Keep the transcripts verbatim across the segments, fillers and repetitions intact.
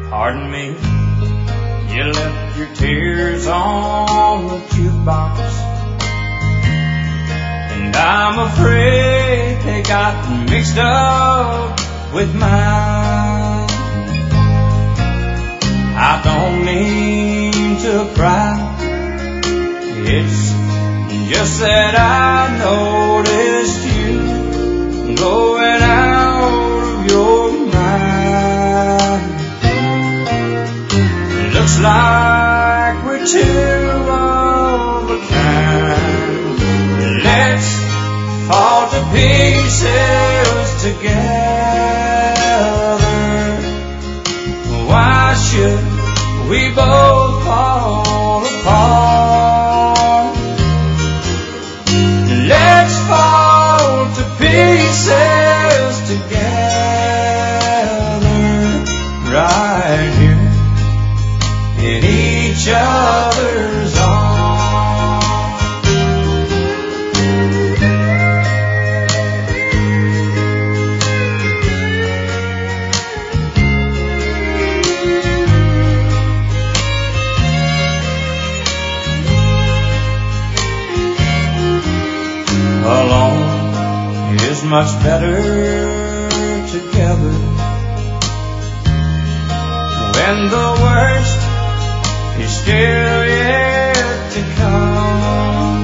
Pardon me, you left your tears on the jukebox, and I'm afraid they got mixed up with mine. I don't mean to cry, it's just that I noticed you going out of your mind. Looks like we're two of a kind. Let's fall to pieces together. Why should we both fall apart? Let's fall to pieces together right here in each other's arms. Alone is much better together. When the worst is still yet to come,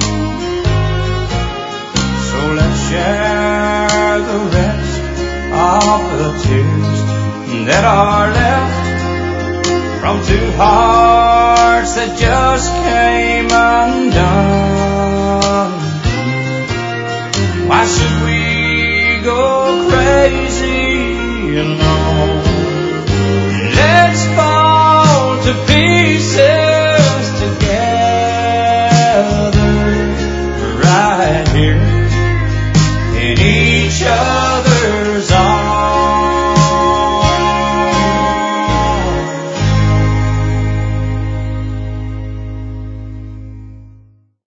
so let's share the rest of the tears that are left from two hearts that just came undone. Why should we go crazy alone? Let's fall to pieces together right here in each other.